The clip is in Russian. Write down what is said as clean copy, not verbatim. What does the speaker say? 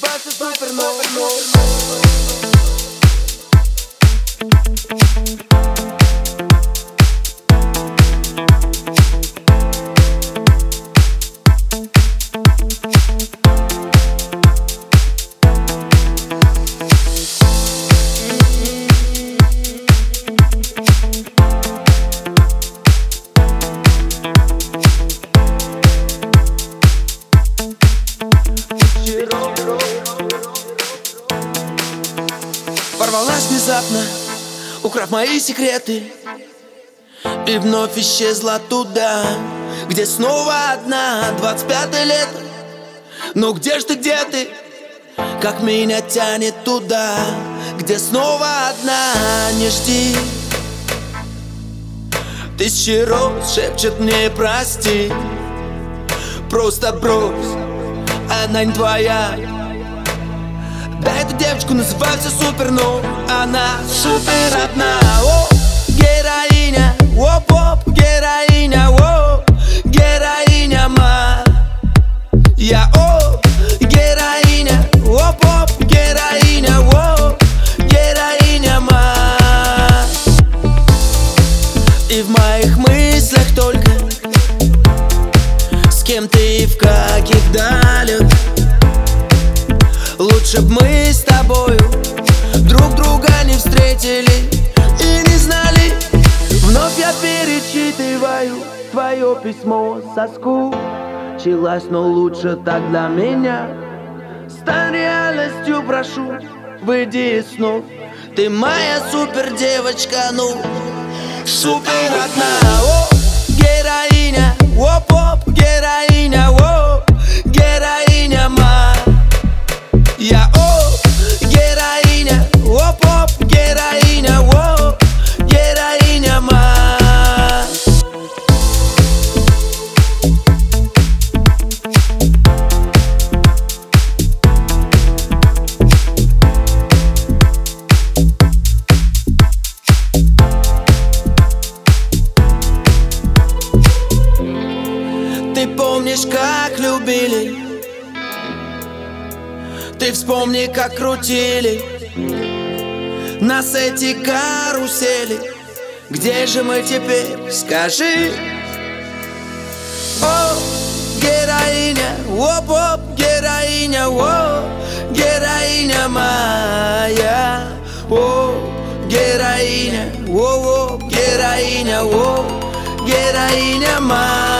называется супернова. Ворвалась внезапно, украв мои секреты, и вновь исчезла туда, где снова одна. 25-е лето, ну где ж ты, где ты? Как меня тянет туда, где снова одна. Не жди, тысячи роз шепчет мне прости. Просто брось, она не твоя. Да, эту девочку называется супернова. Она супер одна. О, героиня, оп-оп, героиня, о, героиня моя. О, героиня, оп-оп, героиня, о, героиня моя. И в моих мыслях только с кем ты и в каких далях. Лучше б мы с тобою друг друга не встретили и не знали. Вновь я перечитываю твое письмо, соскучилась, но лучше так для меня. Стань реальностью, прошу, выйди из снов. Ты моя супер девочка, ну супер одна. О, героиня, оп-оп, героиня, о, героиня моя. О, героиня, оп-оп, героиня, о, героиня моя. Ты помнишь, как любили? Ты вспомни, как крутили нас эти карусели. Где же мы теперь, скажи? О, героиня, оп-оп, героиня, о, героиня моя. О, героиня, о, героиня, о, героиня моя.